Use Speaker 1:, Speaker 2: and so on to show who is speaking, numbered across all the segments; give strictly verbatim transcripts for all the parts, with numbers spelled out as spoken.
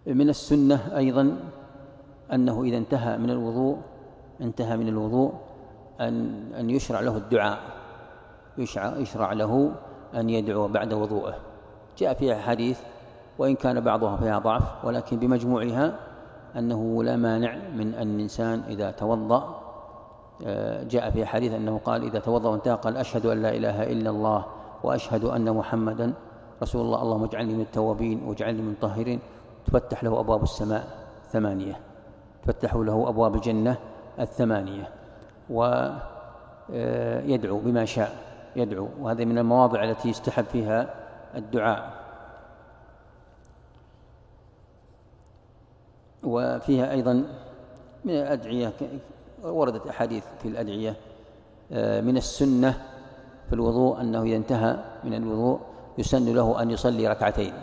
Speaker 1: من السنة أيضا أنه إذا انتهى من الوضوء انتهى من الوضوء أن أن يشرع له الدعاء، يشرع, يشرع له أن يدعو بعد وضوءه. جاء فيها حديث وإن كان بعضها فيها ضعف، ولكن بمجموعها أنه لا مانع من أن الإنسان إذا توضأ، جاء في حديث أنه قال إذا توضأ وانتهى قال أشهد أن لا إله إلا الله وأشهد أن محمدا رسول الله، اللهم اجعلني من التوابين واجعلني من الطاهرين، تفتح له أبواب السماء ثمانية، تفتح له أبواب الجنة الثمانية، ويدعو بما شاء يدعو. وهذا من المواضع التي يستحب فيها الدعاء. وفيها أيضا من الأدعية، وردت أحاديث في الأدعية. من السنة في الوضوء أنه إذا انتهى من الوضوء يسن له أن يصلي ركعتين،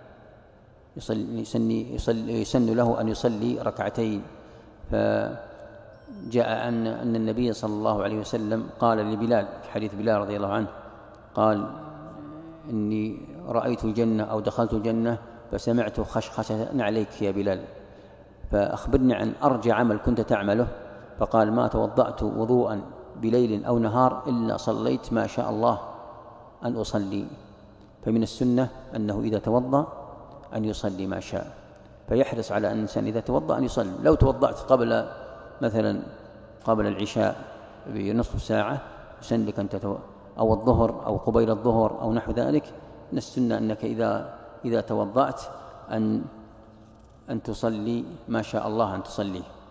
Speaker 1: يسن, يسن له أن يصلي ركعتين. فجاء أن, أن النبي صلى الله عليه وسلم قال لبلال في حديث بلال رضي الله عنه قال إني رأيت الجنة أو دخلت الجنة فسمعت خشخشة عليك يا بلال، فأخبرني عن أرجى عمل كنت تعمله. فقال ما توضأت وضوءا بليل أو نهار إلا صليت ما شاء الله أن أصلي. فمن السنة أنه إذا توضأ أن يصلي ما شاء، فيحرص على أن الإنسان إذا توضأ أن يصلي. لو توضأت قبل مثلا قبل العشاء بنصف ساعة يسن لك أن تتو... أو الظهر أو قبيل الظهر أو نحو ذلك، من السنة أنك إذا إذا توضأت أن أن تصلي ما شاء الله أن تصلي.